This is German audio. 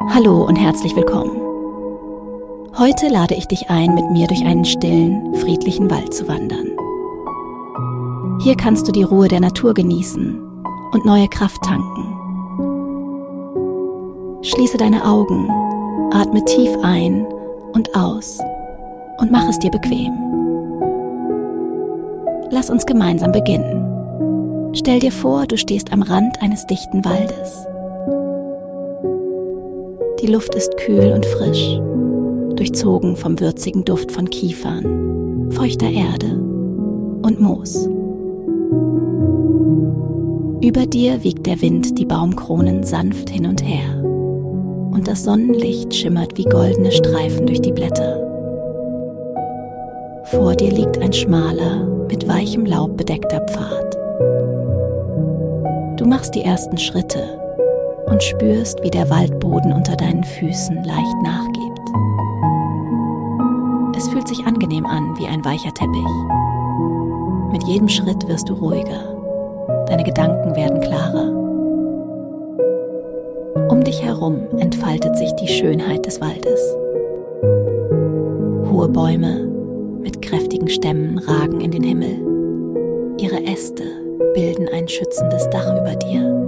Hallo und herzlich willkommen. Heute lade ich dich ein, mit mir durch einen stillen, friedlichen Wald zu wandern. Hier kannst du die Ruhe der Natur genießen und neue Kraft tanken. Schließe deine Augen, atme tief ein und aus und mach es dir bequem. Lass uns gemeinsam beginnen. Stell dir vor, du stehst am Rand eines dichten Waldes. Die Luft ist kühl und frisch, durchzogen vom würzigen Duft von Kiefern, feuchter Erde und Moos. Über dir wiegt der Wind die Baumkronen sanft hin und her und das Sonnenlicht schimmert wie goldene Streifen durch die Blätter. Vor dir liegt ein schmaler, mit weichem Laub bedeckter Pfad. Du machst die ersten Schritte und spürst, wie der Waldboden unter deinen Füßen leicht nachgibt. Es fühlt sich angenehm an wie ein weicher Teppich. Mit jedem Schritt wirst du ruhiger, deine Gedanken werden klarer. Um dich herum entfaltet sich die Schönheit des Waldes. Hohe Bäume mit kräftigen Stämmen ragen in den Himmel. Ihre Äste bilden ein schützendes Dach über dir.